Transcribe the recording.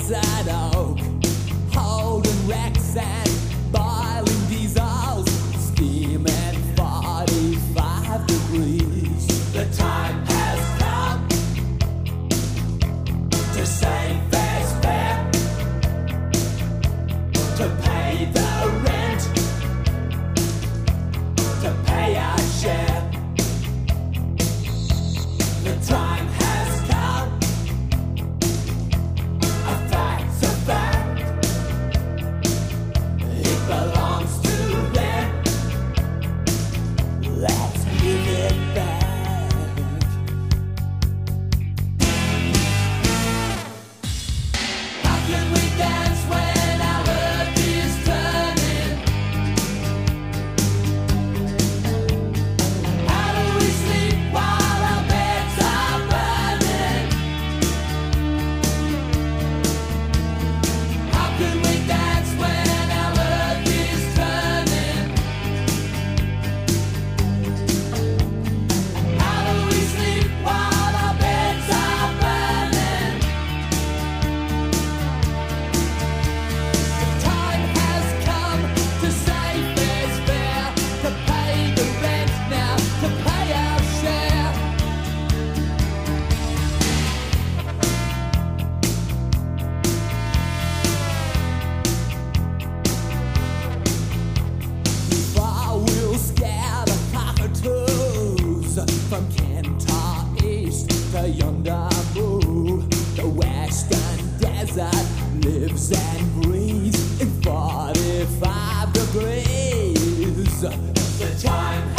desert oak, holding wrecks and boiling diesels, steaming 45 degrees. The time has come to say fair's fair, to pay the rent, to pay our share. The time has come, a fact's a fact, it belongs to them, let's give it back. How can we dance when our world is turning? How do we sleep while our beds are burning? How can we dance when our world is turning? How do we sleep while our beds are burning? The time has come to say fair's fair, to pay the rent now, to pay our share. Far we'll scare the cockatoos from Kentar East to yonder Moo. The western desert lives and breathes in 45 degrees. The time